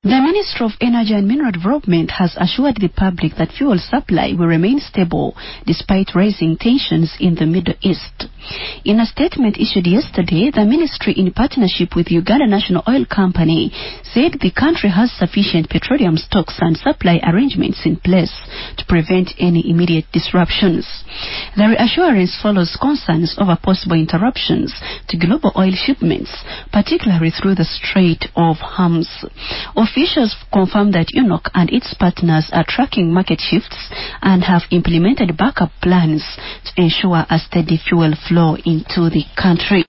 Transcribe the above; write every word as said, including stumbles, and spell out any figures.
The Ministry of Energy and Mineral Development has assured the public that fuel supply will remain stable despite rising tensions in the Middle East. In a statement issued yesterday, the ministry, in partnership with Uganda National Oil Company, said the country has sufficient petroleum stocks and supply arrangements in place to prevent any immediate disruptions. The reassurance follows concerns over possible interruptions to global oil shipments, particularly through the Strait of Hormuz. Officials confirmed that U N O C and its partners are tracking market shifts and have implemented backup plans to ensure a steady fuel flow into the country.